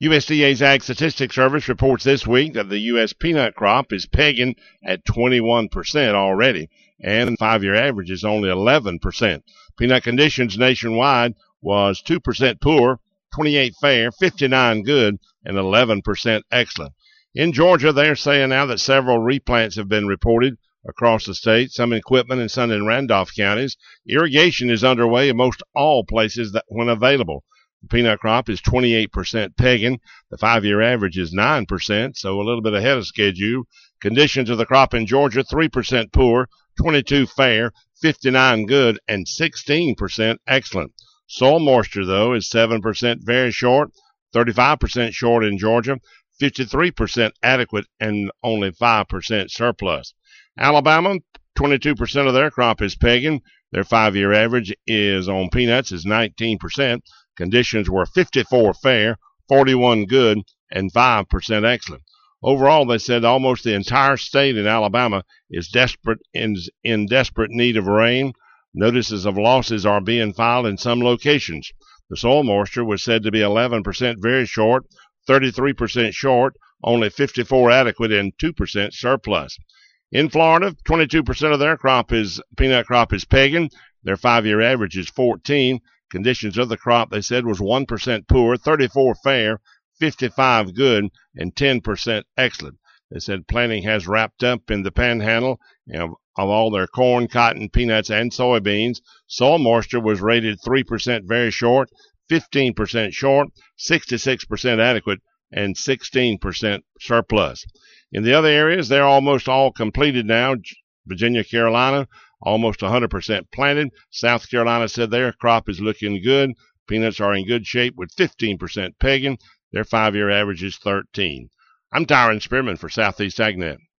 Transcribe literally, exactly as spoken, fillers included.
U S D A's Ag Statistics Service reports this week that the U S peanut crop is pegging at twenty-one percent already, and the five-year average is only eleven percent. Peanut conditions nationwide was two percent poor, twenty-eight fair, fifty-nine good, and eleven percent excellent. In Georgia, they're saying now that several replants have been reported across the state, some in Quitman and some in Randolph counties. Irrigation is underway in most all places that when available. The peanut crop is twenty-eight percent pegging. The five-year average is nine percent, so a little bit ahead of schedule. Conditions of the crop in Georgia, three percent poor, twenty-two fair, fifty-nine good, and sixteen percent excellent. Soil moisture, though, is seven percent very short, thirty-five percent short in Georgia, fifty-three percent adequate, and only five percent surplus. Alabama, twenty-two percent of their crop is pegging. Their five-year average is on peanuts is nineteen percent. Conditions were fifty-four fair, forty-one good, and five percent excellent. Overall, they said almost the entire state in Alabama is desperate in, in desperate need of rain. Notices of losses are being filed in some locations. The soil moisture was said to be eleven percent very short, thirty-three percent short, only fifty-four adequate, and two percent surplus. In Florida, twenty-two percent of their crop is peanut crop is pegging. Their five-year average is fourteen. Conditions of the crop, they said, was one percent poor, thirty-four fair, fifty-five good, and ten percent excellent. They said planting has wrapped up in the panhandle you know, of all their corn, cotton, peanuts, and soybeans. Soil moisture was rated three percent very short, fifteen percent short, sixty-six percent adequate, and sixteen percent surplus. In the other areas, they're almost all completed now. Virginia, Carolina, almost one hundred percent planted. South Carolina said their crop is looking good. Peanuts are in good shape with fifteen percent pegging. Their five-year average is thirteen. I'm Tyron Spearman for Southeast AgNet.